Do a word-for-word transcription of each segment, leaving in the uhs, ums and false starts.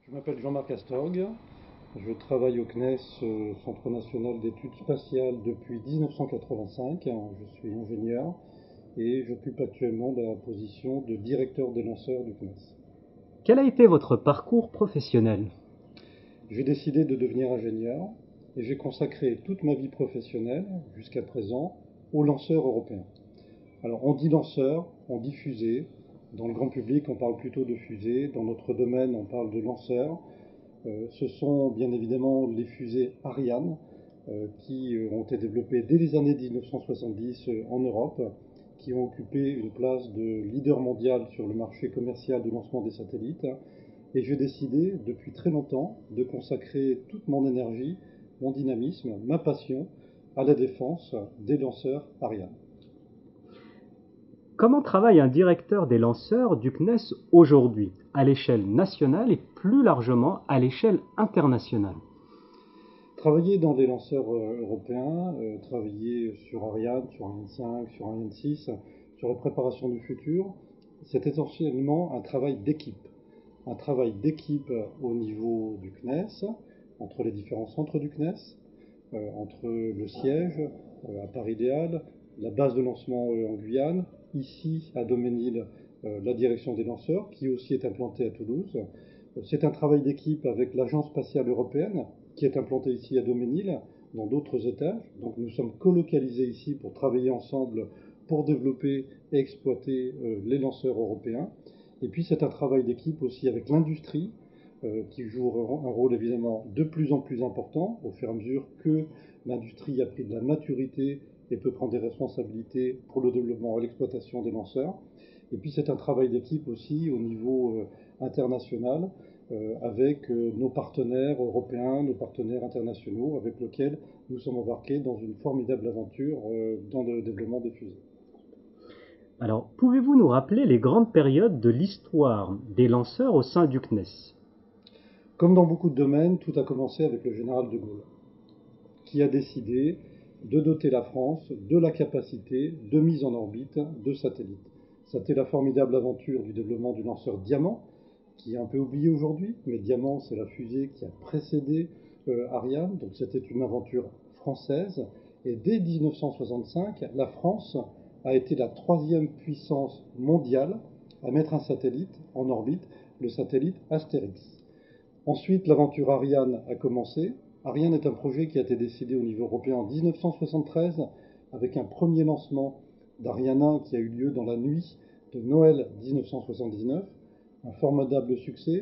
Je m'appelle Jean-Marc Astorg, je travaille au C N E S, euh, Centre national d'études spatiales, depuis mille neuf cent quatre-vingt-cinq. Je suis ingénieur et j'occupe actuellement la position de directeur des lanceurs du C N E S. Quel a été votre parcours professionnel? J'ai décidé de devenir ingénieur et j'ai consacré toute ma vie professionnelle, jusqu'à présent, aux lanceurs européens. Alors on dit lanceur, on dit fusée. Dans le grand public, on parle plutôt de fusée. Dans notre domaine, on parle de lanceur. Euh, ce sont bien évidemment les fusées Ariane euh, qui euh, ont été développées dès les années mille neuf cent soixante-dix euh, en Europe, qui ont occupé une place de leader mondial sur le marché commercial de lancement des satellites. Et j'ai décidé depuis très longtemps de consacrer toute mon énergie, mon dynamisme, ma passion à la défense des lanceurs Ariane. Comment travaille un directeur des lanceurs du C N E S aujourd'hui, à l'échelle nationale et plus largement à l'échelle internationale? Travailler dans des lanceurs euh, européens, euh, travailler sur Ariane, sur Ariane cinq, sur Ariane six, sur la préparation du futur, c'est essentiellement un travail d'équipe. Un travail d'équipe au niveau du C N E S, entre les différents centres du C N E S, euh, entre le siège euh, à Paris-Idéal, la base de lancement euh, en Guyane, ici à Daumesnil, euh, la direction des lanceurs, qui aussi est implantée à Toulouse. C'est un travail d'équipe avec l'Agence spatiale européenne, qui est implantée ici à Daumesnil, dans d'autres étages. Donc nous sommes colocalisés ici pour travailler ensemble pour développer et exploiter euh, les lanceurs européens. Et puis c'est un travail d'équipe aussi avec l'industrie, euh, qui joue un rôle évidemment de plus en plus important au fur et à mesure que l'industrie a pris de la maturité et peut prendre des responsabilités pour le développement et l'exploitation des lanceurs. Et puis c'est un travail d'équipe aussi au niveau euh, international, euh, avec euh, nos partenaires européens, nos partenaires internationaux, avec lesquels nous sommes embarqués dans une formidable aventure euh, dans le développement des fusées. Alors, pouvez-vous nous rappeler les grandes périodes de l'histoire des lanceurs au sein du C N E S? Comme dans beaucoup de domaines, tout a commencé avec le général de Gaulle, qui a décidé de doter la France de la capacité de mise en orbite de satellites. C'était la formidable aventure du développement du lanceur Diamant, qui est un peu oublié aujourd'hui, mais Diamant, c'est la fusée qui a précédé euh, Ariane, donc c'était une aventure française. Et dès mille neuf cent soixante-cinq, la France a été la troisième puissance mondiale à mettre un satellite en orbite, le satellite Astérix. Ensuite, l'aventure Ariane a commencé. Ariane est un projet qui a été décidé au niveau européen en mille neuf cent soixante-treize, avec un premier lancement d'Ariane un qui a eu lieu dans la nuit de Noël mille neuf cent soixante-dix-neuf, un formidable succès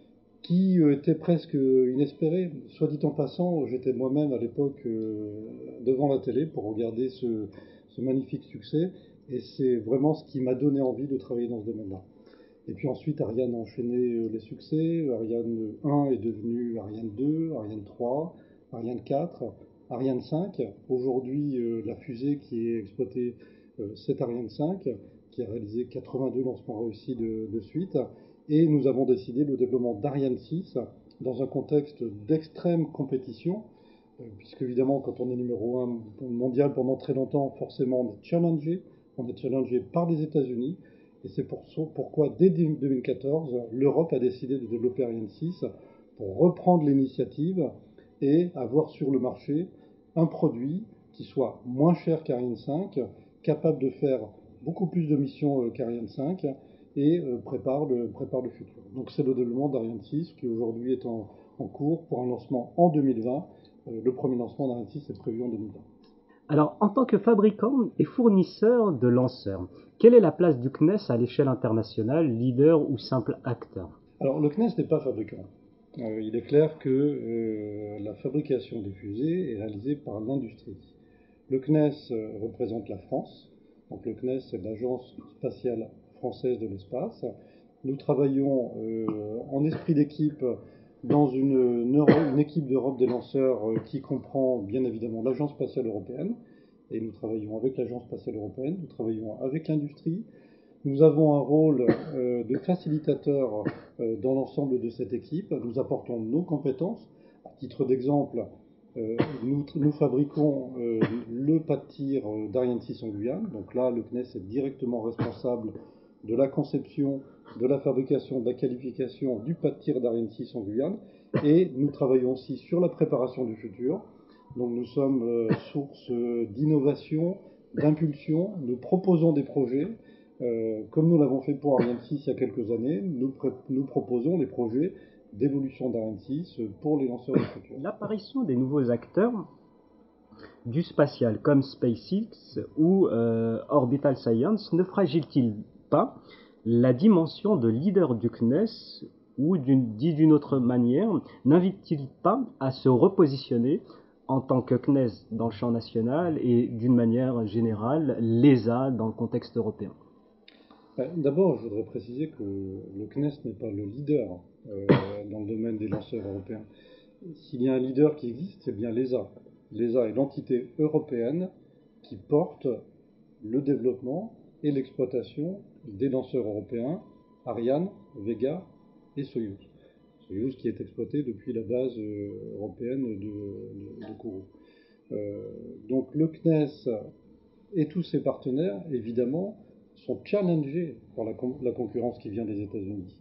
qui euh, était presque inespéré. Soit dit en passant, j'étais moi-même à l'époque euh, devant la télé pour regarder ce, ce magnifique succès, et c'est vraiment ce qui m'a donné envie de travailler dans ce domaine-là. Et puis ensuite, Ariane a enchaîné euh, les succès. Ariane un est devenu Ariane deux, Ariane trois, Ariane quatre, Ariane cinq. Aujourd'hui, euh, la fusée qui est exploitée, euh, c'est Ariane cinq, qui a réalisé quatre-vingt-deux lancements réussis de, de suite. Et nous avons décidé le développement d'Ariane six dans un contexte d'extrême compétition, euh, puisque évidemment, quand on est numéro un mondial pendant très longtemps, forcément on est challengé. On est challengé par les États-Unis. Et c'est pour, pourquoi, dès deux mille quatorze, l'Europe a décidé de développer Ariane six pour reprendre l'initiative et avoir sur le marché un produit qui soit moins cher qu'Ariane cinq, capable de faire beaucoup plus de missions qu'Ariane cinq et euh, prépare, le, prépare le futur. Donc c'est le développement d'Ariane six qui aujourd'hui est en, en cours pour un lancement en deux mille vingt. Euh, le premier lancement d'Ariane six est prévu en deux mille vingt. Alors, en tant que fabricant et fournisseur de lanceurs, quelle est la place du C N E S à l'échelle internationale, leader ou simple acteur? Alors le C N E S n'est pas fabricant. Euh, il est clair que euh, la fabrication des fusées est réalisée par l'industrie. Le C N E S euh, représente la France. Donc le C N E S, c'est l'Agence spatiale française de l'espace. Nous travaillons euh, en esprit d'équipe dans une, une, une équipe d'Europe des lanceurs euh, qui comprend bien évidemment l'Agence spatiale européenne. Et nous travaillons avec l'Agence spatiale européenne, nous travaillons avec l'industrie. Nous avons un rôle euh, de facilitateur euh, dans l'ensemble de cette équipe. Nous apportons nos compétences. À titre d'exemple, euh, nous, nous fabriquons euh, le pas de tir d'Ariane six en Guyane. Donc là, le C N E S est directement responsable de la conception, de la fabrication, de la qualification du pas de tir d'Ariane six en Guyane. Et nous travaillons aussi sur la préparation du futur. Donc nous sommes euh, source euh, d'innovation, d'impulsion. Nous proposons des projets. Euh, comme nous l'avons fait pour Ariane six il y a quelques années, nous, nous proposons des projets d'évolution d'Ariane six pour les lanceurs du futur. L'apparition des nouveaux acteurs du spatial comme SpaceX ou euh, Orbital Science ne fragile-t-il pas la dimension de leader du C N E S ou d'une, dit d'une autre manière, n'invite-t-il pas à se repositionner en tant que C N E S dans le champ national et d'une manière générale l'E S A dans le contexte européen? D'abord, je voudrais préciser que le C N E S n'est pas le leader euh, dans le domaine des lanceurs européens. S'il y a un leader qui existe, c'est bien l'E S A. L'E S A est l'entité européenne qui porte le développement et l'exploitation des lanceurs européens, Ariane, Vega et Soyouz. Soyouz qui est exploité depuis la base euh, européenne de, de, de Kourou. Euh, donc le C N E S et tous ses partenaires, évidemment, sont challengés par la, con la concurrence qui vient des États-Unis.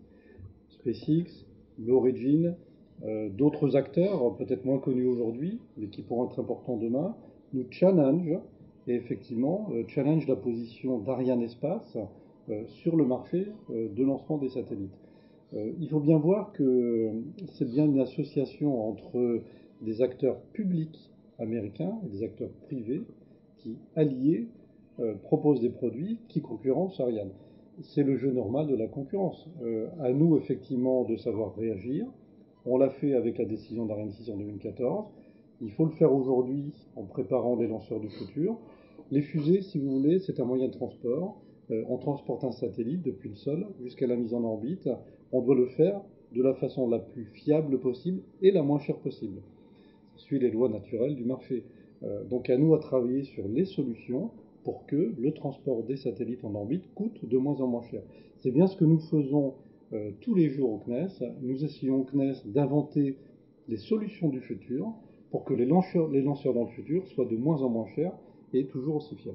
SpaceX, Blue Origin, euh, d'autres acteurs, peut-être moins connus aujourd'hui, mais qui pourront être importants demain, nous challenge et effectivement euh, challenge la position d'Ariane Espace euh, sur le marché euh, de lancement des satellites. Euh, il faut bien voir que c'est bien une association entre des acteurs publics américains et des acteurs privés qui, alliés, euh, proposent des produits qui concurrencent Ariane. C'est le jeu normal de la concurrence. Euh, à nous, effectivement, de savoir réagir. On l'a fait avec la décision d'Ariane six en deux mille quatorze. Il faut le faire aujourd'hui en préparant les lanceurs du futur. Les fusées, si vous voulez, c'est un moyen de transport. Euh, on transporte un satellite depuis le sol jusqu'à la mise en orbite. On doit le faire de la façon la plus fiable possible et la moins chère possible. Ça suit les lois naturelles du marché. Euh, donc à nous à travailler sur les solutions pour que le transport des satellites en orbite coûte de moins en moins cher. C'est bien ce que nous faisons euh, tous les jours au C N E S. Nous essayons au C N E S d'inventer les solutions du futur pour que les lanceurs, les lanceurs dans le futur soient de moins en moins chers et toujours aussi fiables.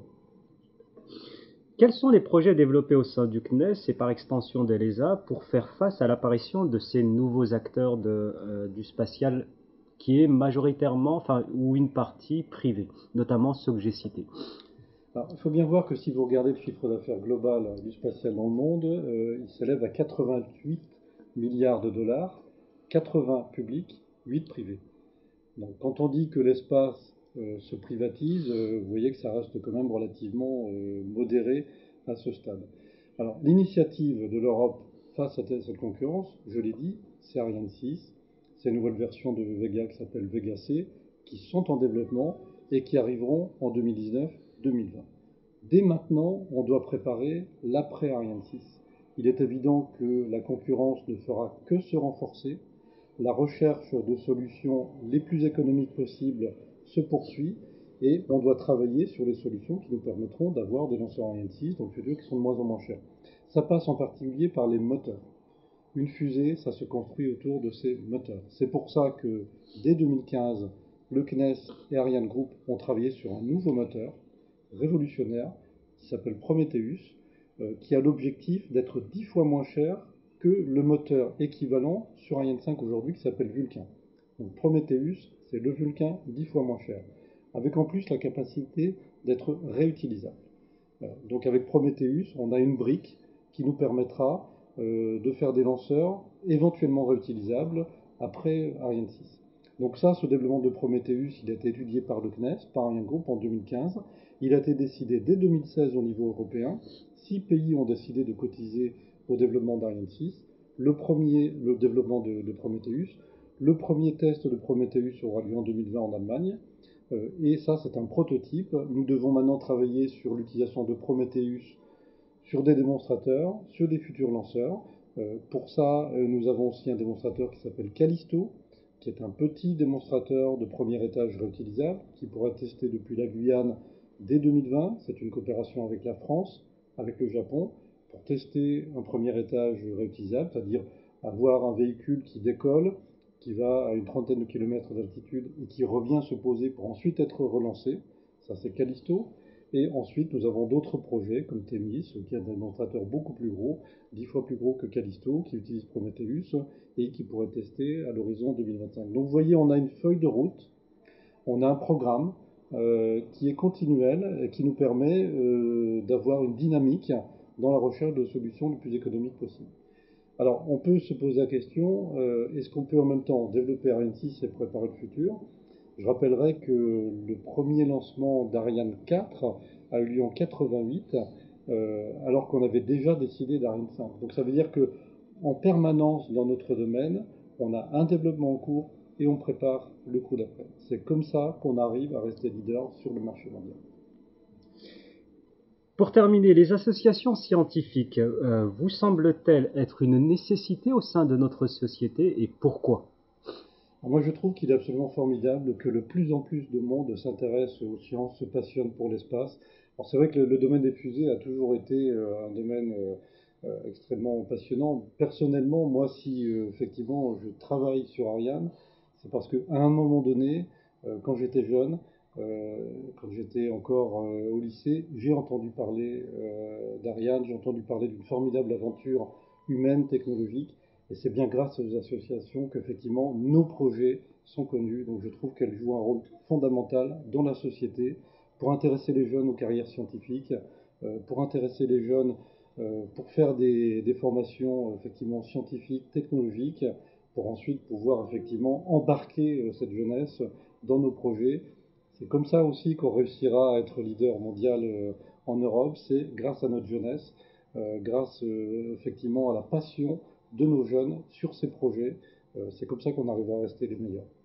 Quels sont les projets développés au sein du C N E S et par extension de l'E S A pour faire face à l'apparition de ces nouveaux acteurs de, euh, du spatial qui est majoritairement, enfin, ou une partie privée, notamment ceux que j'ai cités? Alors, il faut bien voir que si vous regardez le chiffre d'affaires global du spatial dans le monde, euh, il s'élève à quatre-vingt-huit milliards de dollars, quatre-vingts publics, huit privés. Donc quand on dit que l'espace euh, se privatise, euh, vous voyez que ça reste quand même relativement euh, modéré à ce stade. Alors l'initiative de l'Europe face à cette concurrence, je l'ai dit, c'est Ariane six, c'est une nouvelle version de Vega qui s'appelle Vega C, qui sont en développement et qui arriveront en deux mille dix-neuf deux mille vingt. Dès maintenant, on doit préparer l'après Ariane six. Il est évident que la concurrence ne fera que se renforcer. La recherche de solutions les plus économiques possibles se poursuit et on doit travailler sur les solutions qui nous permettront d'avoir des lanceurs Ariane six dans le futur qui sont de moins en moins chers. Ça passe en particulier par les moteurs. Une fusée, ça se construit autour de ces moteurs. C'est pour ça que dès deux mille quinze, le C N E S et Ariane Group ont travaillé sur un nouveau moteur révolutionnaire qui s'appelle Prometheus, euh, qui a l'objectif d'être dix fois moins cher que le moteur équivalent sur Ariane cinq aujourd'hui qui s'appelle Vulcain. Donc Prometheus, c'est le Vulcain dix fois moins cher, avec en plus la capacité d'être réutilisable. Euh, donc avec Prometheus, on a une brique qui nous permettra euh, de faire des lanceurs éventuellement réutilisables après Ariane six. Donc ça, ce développement de Prometheus, il a été étudié par le C N E S, par Ariane Group en deux mille quinze. Il a été décidé dès deux mille seize au niveau européen. Six pays ont décidé de cotiser au développement d'Ariane six. Le premier, le développement de, de Prometheus. Le premier test de Prometheus aura lieu en deux mille vingt en Allemagne. Euh, et ça, c'est un prototype. Nous devons maintenant travailler sur l'utilisation de Prometheus sur des démonstrateurs, sur des futurs lanceurs. Euh, pour ça, euh, nous avons aussi un démonstrateur qui s'appelle Callisto, qui est un petit démonstrateur de premier étage réutilisable, qui pourra être testé depuis la Guyane dès deux mille vingt. C'est une coopération avec la France, avec le Japon, pour tester un premier étage réutilisable, c'est-à-dire avoir un véhicule qui décolle, qui va à une trentaine de kilomètres d'altitude et qui revient se poser pour ensuite être relancé. Ça, c'est Callisto. Et ensuite, nous avons d'autres projets comme Thémis, qui est un démonstrateur beaucoup plus gros, dix fois plus gros que Callisto, qui utilise Prometheus et qui pourrait tester à l'horizon deux mille vingt-cinq. Donc vous voyez, on a une feuille de route, on a un programme euh, qui est continuel et qui nous permet euh, d'avoir une dynamique dans la recherche de solutions les plus économiques possibles. Alors, on peut se poser la question, euh, est-ce qu'on peut en même temps développer Ariane six et préparer le futur? Je rappellerai que le premier lancement d'Ariane quatre a eu lieu en quatre-vingt-huit, euh, alors qu'on avait déjà décidé d'Ariane cinq. Donc ça veut dire que en permanence dans notre domaine, on a un développement en cours et on prépare le coup d'après. C'est comme ça qu'on arrive à rester leader sur le marché mondial. Pour terminer, les associations scientifiques euh, vous semblent-elles être une nécessité au sein de notre société et pourquoi? Alors moi je trouve qu'il est absolument formidable que de plus en plus de monde s'intéresse aux sciences, se passionne pour l'espace. Alors c'est vrai que le, le domaine des fusées a toujours été euh, un domaine euh, euh, extrêmement passionnant. Personnellement, moi si euh, effectivement je travaille sur Ariane, c'est parce qu'à un moment donné, euh, quand j'étais jeune, euh, quand j'étais encore euh, au lycée, j'ai entendu parler euh, d'Ariane, j'ai entendu parler d'une formidable aventure humaine, technologique. Et c'est bien grâce aux associations qu'effectivement nos projets sont connus. Donc je trouve qu'elles jouent un rôle fondamental dans la société pour intéresser les jeunes aux carrières scientifiques, euh, pour intéresser les jeunes euh, pour faire des, des formations effectivement scientifiques, technologiques, pour ensuite pouvoir effectivement embarquer euh, cette jeunesse dans nos projets. C'est comme ça aussi qu'on réussira à être leader mondial euh, en Europe, c'est grâce à notre jeunesse, euh, grâce euh, effectivement à la passion de nos jeunes sur ces projets. Euh, c'est comme ça qu'on arrivera à rester les meilleurs.